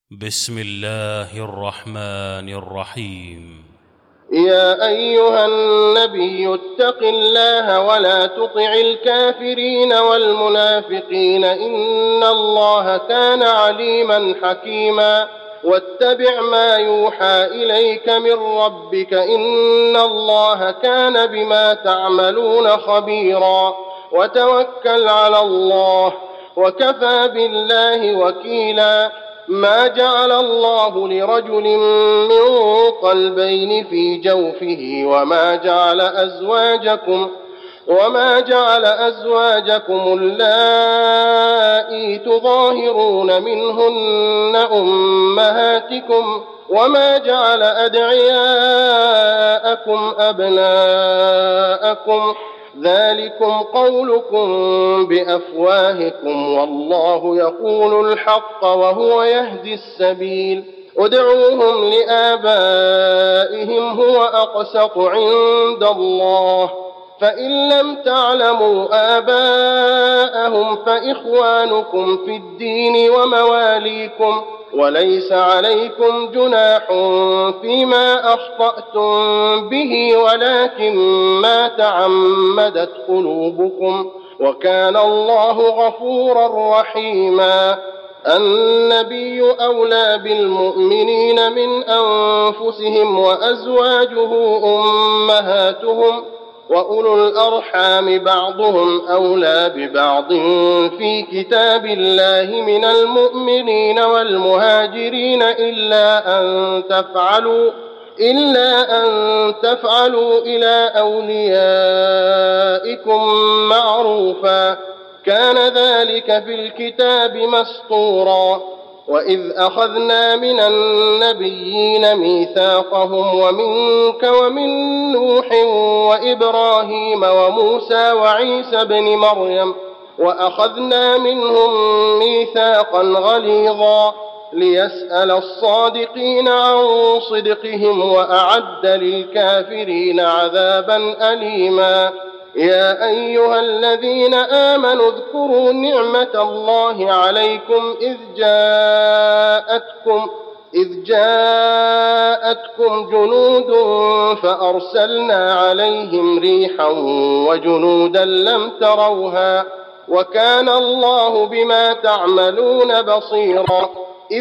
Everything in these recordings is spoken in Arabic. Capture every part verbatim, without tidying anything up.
بسم الله الرحمن الرحيم. يا أيها النبي اتق الله ولا تطع الكافرين والمنافقين إن الله كان عليما حكيما واتبع ما يوحى إليك من ربك إن الله كان بما تعملون خبيرا وتوكل على الله وكفى بالله وكيلا. ما جعل الله لرجل من قلبين في جوفه وما جعل أزواجكم وما جعل أزواجكم اللائي تظاهرون منهن أمهاتكم وما جعل أدعياءكم أبناءكم ذلكم قولكم بأفواهكم والله يقول الحق وهو يهدي السبيل. ادعوهم لآبائهم هو أقسط عند الله فإن لم تعلموا آباءهم فإخوانكم في الدين ومواليكم وليس عليكم جناح فيما أخطأتم به ولكن ما تعمدت قلوبكم وكان الله غفورا رحيما. النبي أولى بالمؤمنين من أنفسهم وأزواجه أمهاتهم وأولو الأرحام بعضهم أولى ببعض في كتاب الله من المؤمنين والمهاجرين إلا أن تفعلوا إلا أن تفعلوا إلى أوليائكم معروفا كان ذلك في الكتاب مسطورا. وإذ أخذنا من النبيين ميثاقهم ومنك ومن نوح وإبراهيم وموسى وعيسى بن مريم وأخذنا منهم ميثاقا غليظا ليسأل الصادقين عن صدقهم وأعد للكافرين عذابا أليما. يا أيها الذين آمنوا اذكروا نعمة الله عليكم إذ جاءتكم إذ جاءتكم جنود فأرسلنا عليهم ريحا وجنودا لم تروها وكان الله بما تعملون بصيرا. إذ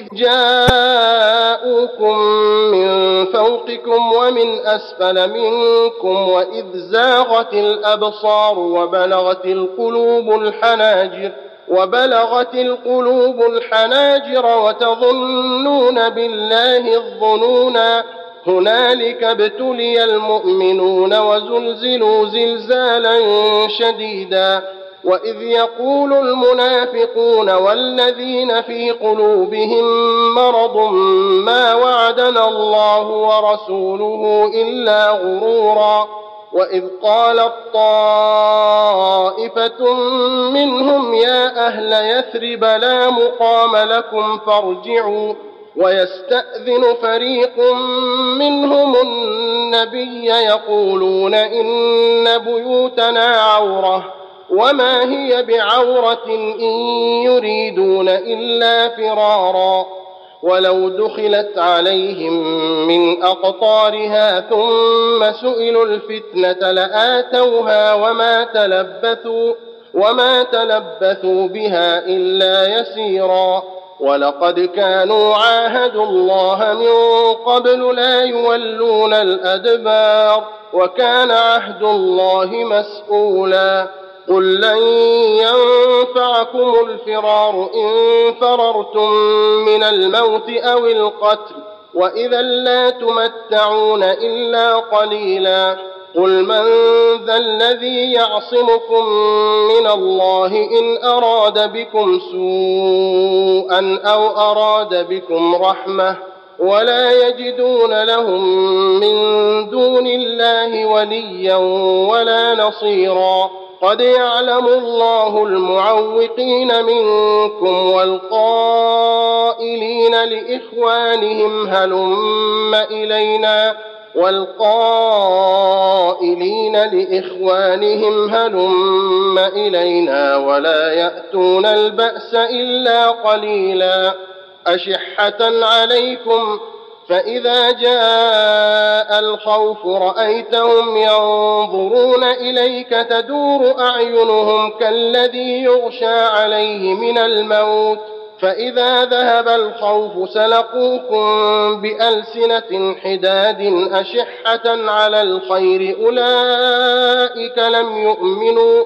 جاءوكم من فوقكم ومن أسفل منكم وإذ زاغت الأبصار وبلغت القلوب الحناجر وبلغت القلوب الحناجر وتظنون بالله الظنونا هنالك ابتلي المؤمنون وزلزلوا زلزالا شديدا. وإذ يقول المنافقون والذين في قلوبهم مرض ما وعدنا الله ورسوله إلا غرورا. وإذ قالت طائفة منهم يا أهل يثرب لا مقام لكم فارجعوا ويستأذن فريق منهم النبي يقولون إن بيوتنا عورة وما هي بعورة إن يريدون إلا فرارا. ولو دخلت عليهم من أقطارها ثم سئلوا الفتنة لآتوها وما تلبثوا وما تلبثوا بها إلا يسيرا. ولقد كانوا عاهدوا الله من قبل لا يولون الأدبار وكان عهد الله مسؤولا. قل لن ينفعكم الفرار إن فررتم من الموت أو القتل وإذا لا تمتعون إلا قليلا. قل من ذا الذي يعصمكم من الله إن أراد بكم سوءا أو أراد بكم رحمة ولا يجدون لهم من دون الله وليا ولا نصيرا. قد يعلم الله المعوقين منكم والقائلين لإخوانهم هلم إلينا والقائلين لإخوانهم هلم إلينا ولا يأتون البأس إلا قليلا. أشحة عليكم، فإذا جاء الخوف رأيتهم ينظرون إليك تدور أعينهم كالذي يغشى عليه من الموت، فإذا ذهب الخوف سلقوكم بألسنة حداد أشحة على الخير أولئك لم يؤمنوا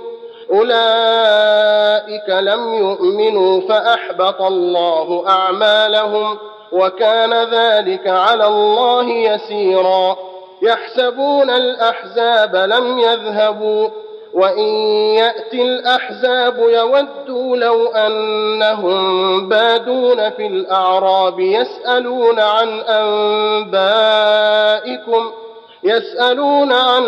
أولئك لم يؤمنوا فأحبط الله أعمالهم، وكان ذلك على الله يسيرا. يحسبون الأحزاب لم يذهبوا، وإن يأتي الأحزاب يودوا لو أنهم بادون في الأعراب يسألون عن أنبائكم يسألون عن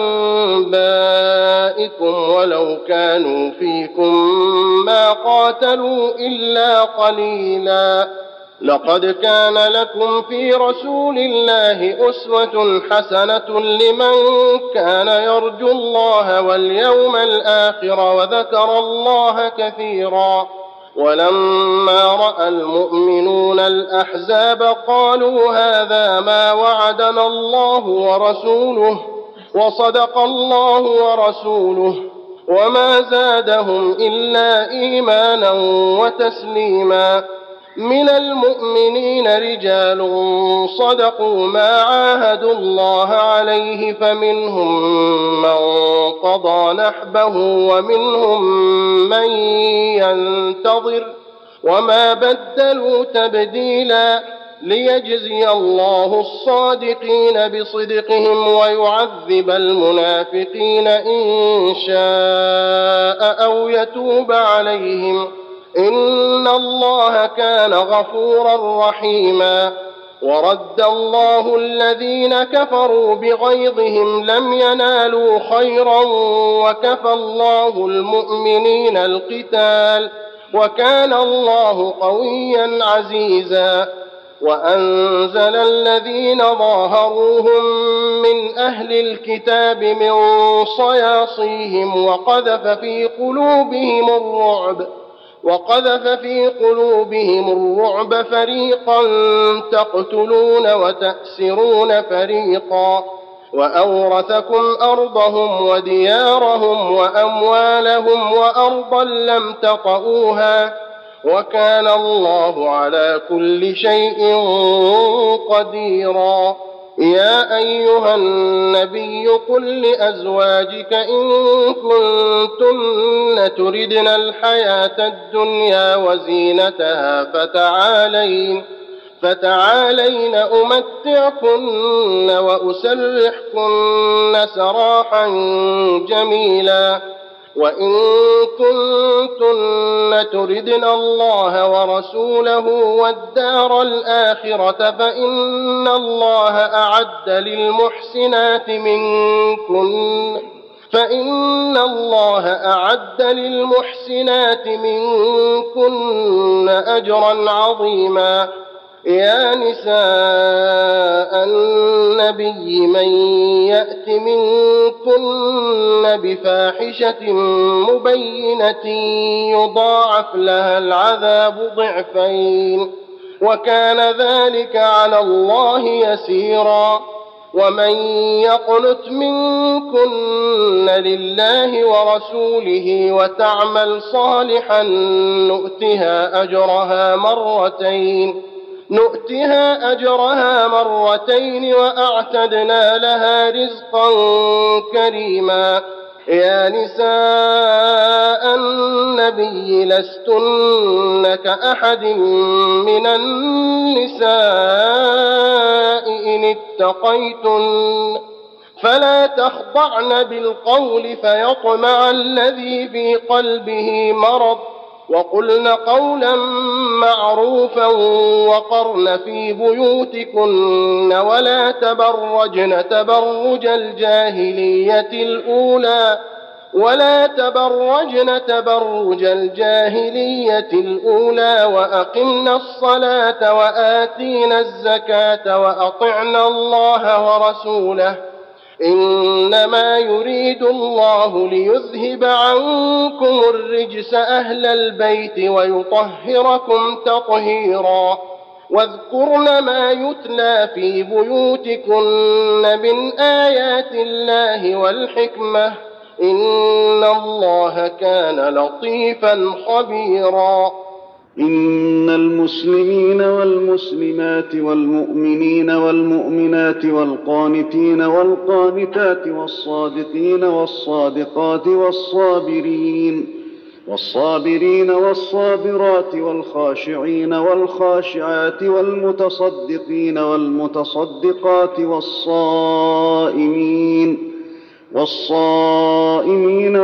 أنبائكم ولو كانوا فيكم ما قاتلوا إلا قليلا. لقد كان لكم في رسول الله أسوة حسنة لمن كان يرجو الله واليوم الآخر وذكر الله كثيرا. ولما رأى المؤمنون الأحزاب قالوا هذا ما وعدنا الله ورسوله وصدق الله ورسوله، وما زادهم إلا إيمانا وتسليما. من المؤمنين رجال صدقوا ما عاهدوا الله عليه، فمنهم من قضى نحبه ومنهم من ينتظر وما بدلوا تبديلا، ليجزي الله الصادقين بصدقهم ويعذب المنافقين إن شاء أو يتوب عليهم، إن الله كان غفورا رحيما. ورد الله الذين كفروا بغيظهم لم ينالوا خيرا، وكفى الله المؤمنين القتال، وكان الله قويا عزيزا. وأنزل الذين ظاهروهم من أهل الكتاب من صياصيهم وقذف في قلوبهم الرعب وقذف في قلوبهم الرعب فريقا تقتلون وتأسرون فريقا، وأورثكم أرضهم وديارهم وأموالهم وأرضا لم تطئوها، وكان الله على كل شيء قديرا. يا أيها النبي قل لأزواجك إن كنتن تردن الحياة الدنيا وزينتها فتعالين فتعالين أمتعكن وأسرحكن سراحا جميلا. وإن كنتن تردن الله ورسوله والدار الآخرة فإن الله أعد للمحسنات منكن فإن الله أعد للمحسنات منكن أجرا عظيما. يا نساء النبي من يأت منكن بفاحشة مبينة يضاعف لها العذاب ضعفين، وكان ذلك على الله يسيرا. ومن يقنت منكن لله ورسوله وتعمل صالحا نؤتها أجرها مرتين نؤتها أجرها مرتين وأعتدنا لها رزقا كريما. يا نساء النبي لستن كأحد من النساء إن اتقيتن، فلا تخضعن بالقول فيطمع الذي في قلبه مرض، وقلن قولا معروفا وقرن في بيوتكن ولا تبرجن تبرج الجاهلية الأولى ولا تبرجن تبرج الجاهلية الأولى وأقمنا الصلاة وآتينا الزكاة وأطعنا الله ورسوله إنما يريد الله ليذهب عنكم الرجس أهل البيت ويطهركم تطهيرا واذكرن ما يتلى في بيوتكن من آيات الله والحكمة إن الله كان لطيفا خبيرا. إن المسلمين والمسلمات والمؤمنين والمؤمنات والقانتين والقانتات والصادقين والصادقات والصابرين والصابرين والصابرات والخاشعين والخاشعات والمتصدقين والمتصدقات والصائمين والصائمين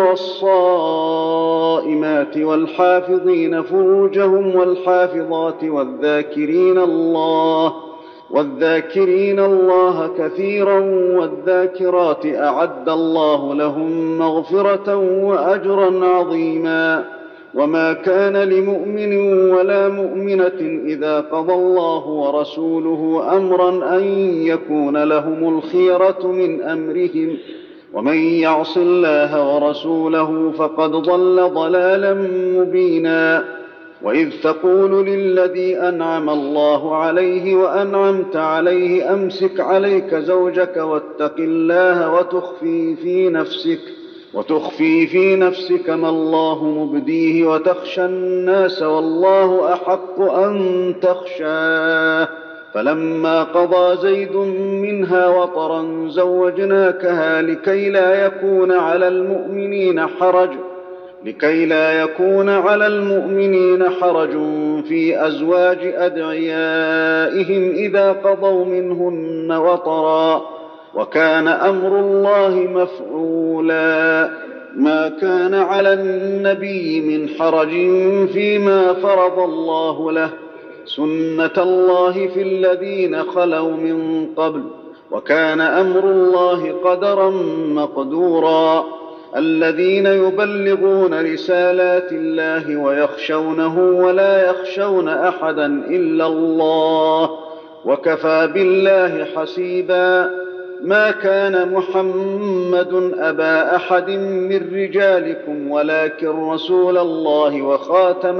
والصائمات والحافظين فروجهم والحافظات والذاكرين الله والذاكرين الله كثيرا والذاكرات أعد الله لهم مغفرة وأجرا عظيما. وما كان لمؤمن ولا مؤمنة إذا قضى الله ورسوله أمرا أن يكون لهم الخيرة من أمرهم ومن يعص الله ورسوله فقد ضل ضلالا مبينا. وإذ تقول للذي أنعم الله عليه وأنعمت عليه أمسك عليك زوجك واتق الله وتخفي في نفسك وتخفي في نفسك ما الله مبديه وتخشى الناس والله أحق أن تخشاه فلما قضى زيد منها وطرا زوجناكها لكي لا يكون على المؤمنين حرج لكي لا يكون على المؤمنين حرج في أزواج أدعيائهم إذا قضوا منهن وطرا وكان أمر الله مفعولا. ما كان على النبي من حرج فيما فرض الله له سنة الله في الذين خلوا من قبل وكان أمر الله قدرا مقدورا. الذين يبلغون رسالات الله ويخشونه ولا يخشون أحدا إلا الله وكفى بالله حسيبا. ما كان محمد أبا أحد من رجالكم ولكن رسول الله وخاتم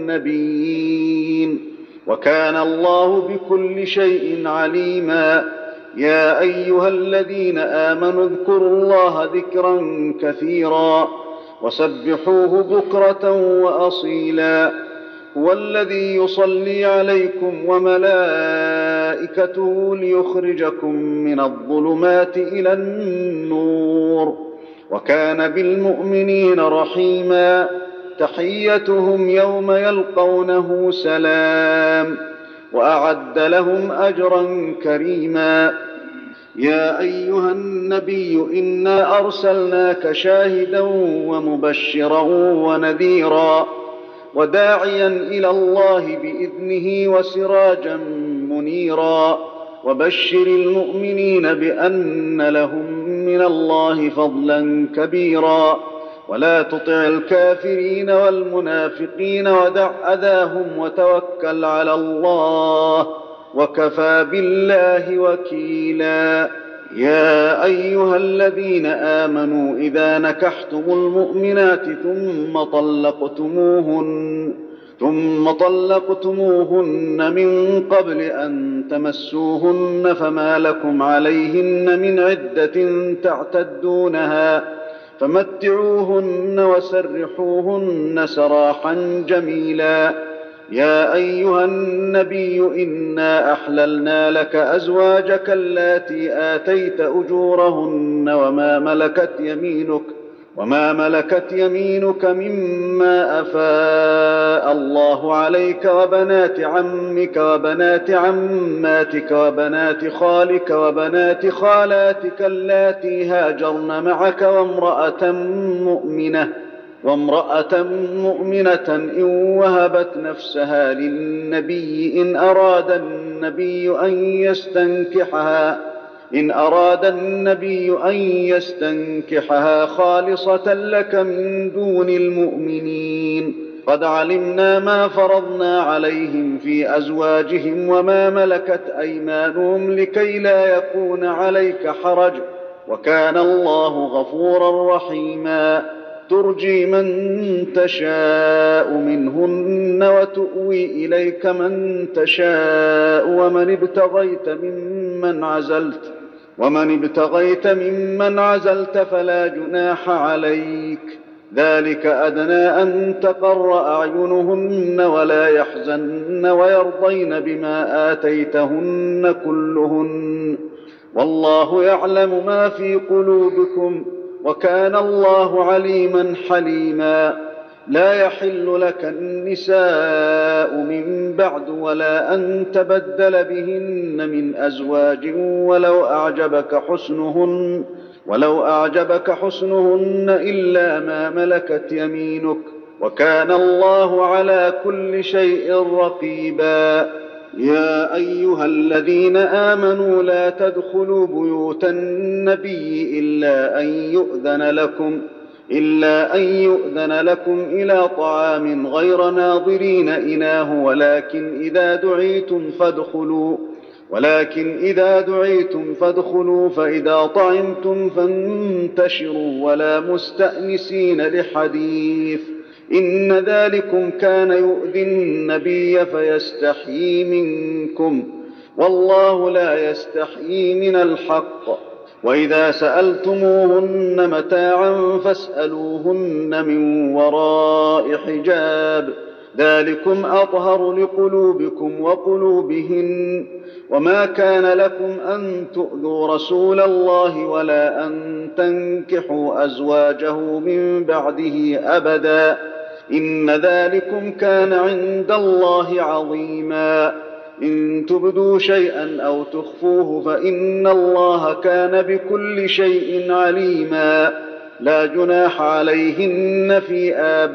النبيين وكان الله بكل شيء عليما. يا أيها الذين آمنوا اذكروا الله ذكرا كثيرا وسبحوه بكرة وأصيلا. هو الذي يصلي عليكم وملائكته ليخرجكم من الظلمات إلى النور وكان بالمؤمنين رحيما. تحيتهم يوم يلقونه سلام وأعد لهم أجرا كريما. يا أيها النبي إنا أرسلناك شاهدا ومبشرا ونذيرا وداعيا إلى الله بإذنه وسراجا منيرا وبشر المؤمنين بأن لهم من الله فضلا كبيرا ولا تطع الكافرين والمنافقين ودع أذاهم وتوكل على الله وكفى بالله وكيلا. يا أيها الذين آمنوا إذا نكحتم المؤمنات ثم طلقتموهن ثم طلقتموهن من قبل أن تمسوهن فما لكم عليهن من عدة تعتدونها فمتعوهن وسرحوهن سراحا جميلا. يا أيها النبي إنا أحللنا لك أزواجك اللاتي آتيت أجورهن وما ملكت يمينك وما ملكت يمينك مما أفاء الله عليك وبنات عمك وبنات عماتك وبنات خالك وبنات خالاتك اللاتي هاجرن معك وامرأة مؤمنة وامرأة مؤمنة إن وهبت نفسها للنبي إن أراد النبي أن يستنكحها إن أراد النبي أن يستنكحها خالصة لك من دون المؤمنين. قد علمنا ما فرضنا عليهم في أزواجهم وما ملكت أيمانهم لكي لا يكون عليك حرج وكان الله غفورا رحيما ترجي من تشاء منهن وتؤوي إليك من تشاء ومن ابتغيت ممن عزلت ومن ابتغيت ممن عزلت فلا جناح عليك ذلك أدنى أن تقر أعينهن ولا يحزن ويرضين بما آتيتهن كلهن والله يعلم ما في قلوبكم وكان الله عليما حليما لا يحل لك النساء من بعد ولا أن تبدل بهن من أزواج ولو أعجبك حسنهن ولو أعجبك حسنهن إلا ما ملكت يمينك وكان الله على كل شيء رقيبا يا أيها الذين آمنوا لا تدخلوا بيوت النبي إلا أن يؤذن لكم إلا أن يؤذن لكم إلى طعام غير ناظرين إناه ولكن إذا دعيتم فادخلوا ولكن إذا دعيتم فادخلوا فإذا طعمتم فانتشروا ولا مستأنسين لحديث إن ذلكم كان يؤذي النبي فيستحيي منكم والله لا يستحيي من الحق وإذا سألتموهن متاعا فاسألوهن من وراء حجاب ذلكم أطهر لقلوبكم وقلوبهن وما كان لكم أن تؤذوا رسول الله ولا أن تنكحوا أزواجه من بعده أبدا إن ذلكم كان عند الله عظيما إن تبدوا شيئا أو تخفوه فإن الله كان بكل شيء عليما لا جناح عليهن في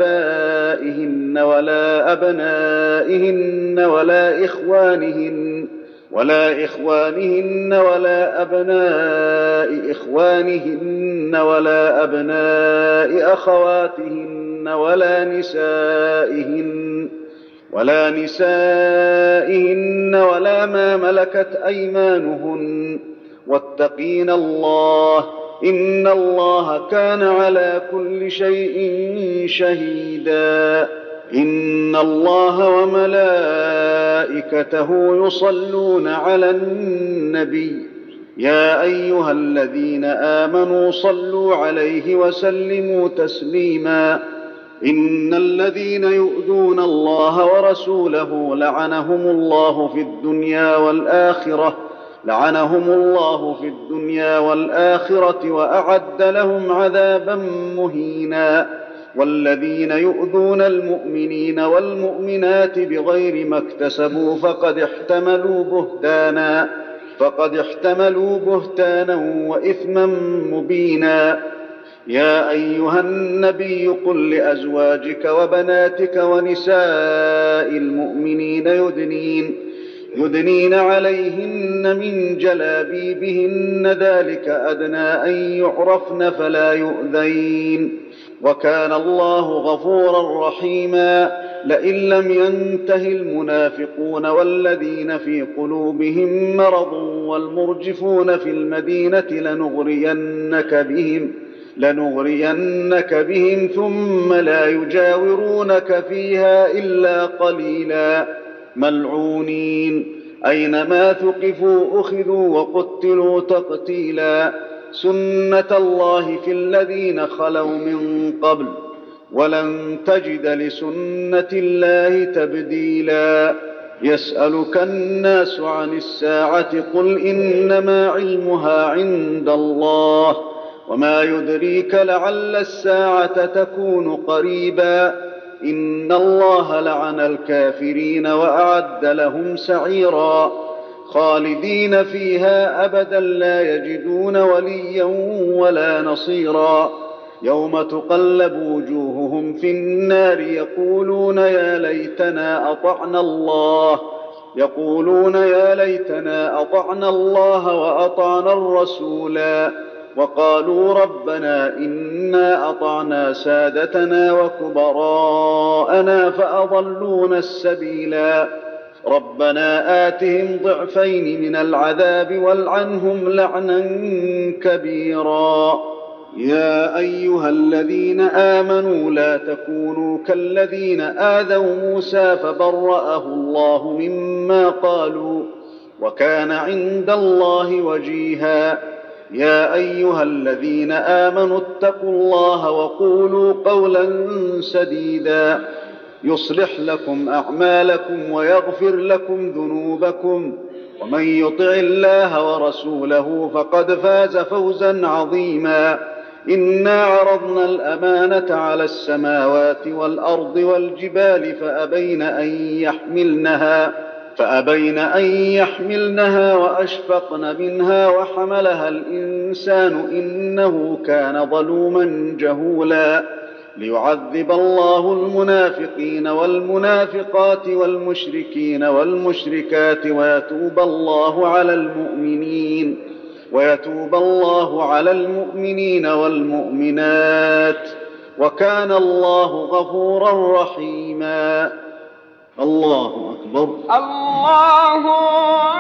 آبائهن ولا أبنائهن ولا إخوانهن ولا إخوانهن ولا أبناء إخوانهن ولا أبناء أخواتهن ولا نسائهن ولا نسائهن ولا ما ملكت أيمانهن واتقين الله إن الله كان على كل شيء شهيدا إن الله وملائكته يصلون على النبي يا أيها الذين آمنوا صلوا عليه وسلموا تسليما إن الذين يؤذون الله ورسوله لعنهم الله في الدنيا والآخرة لعنهم الله في الدنيا والآخرة وأعد لهم عذابا مهينا والذين يؤذون المؤمنين والمؤمنات بغير ما اكتسبوا فقد احتملوا بهتانا فقد احتملوا بهتانا وإثما مبينا يا أيها النبي قل لأزواجك وبناتك ونساء المؤمنين يدنين يدنين عليهن من جلابيبهن ذلك أدنى أن يعرفن فلا يؤذين وكان الله غفورا رحيما لئن لم ينته المنافقون والذين في قلوبهم مرض والمرجفون في المدينة لنغرينك بهم لنغرينك بهم ثم لا يجاورونك فيها إلا قليلا ملعونين أينما ثقفوا أخذوا وقتلوا تقتيلا سنة الله في الذين خلوا من قبل ولن تجد لسنة الله تبديلا يسألك الناس عن الساعة قل إنما علمها عند الله وما يدريك لعل الساعة تكون قريبا إن الله لعن الكافرين وأعد لهم سعيرا خالدين فيها أبدا لا يجدون وليا ولا نصيرا يوم تقلب وجوههم في النار يقولون يا ليتنا أطعنا الله يقولون يا ليتنا أطعنا الله وأطعنا الرسولا وقالوا ربنا إنا أطعنا سادتنا وكبراءنا فأضلونا السبيلا ربنا آتهم ضعفين من العذاب والعنهم لعنا كبيرا. يا أيها الذين آمنوا لا تكونوا كالذين آذوا موسى فبرأه الله مما قالوا وكان عند الله وجيها. يا أيها الذين آمنوا اتقوا الله وقولوا قولا سديدا يصلح لكم أعمالكم ويغفر لكم ذنوبكم ومن يطع الله ورسوله فقد فاز فوزا عظيما. إنا عرضنا الأمانة على السماوات والأرض والجبال فأبين أن يحملنها فأبين أن يحملنها وأشفقن منها وحملها الإنسان إنه كان ظلوما جهولا. ليعذب الله المنافقين والمنافقات والمشركين والمشركات ويتوب الله على المؤمنين ويتوب الله على المؤمنين والمؤمنات وكان الله غفورا رحيما. الله أكبر. الله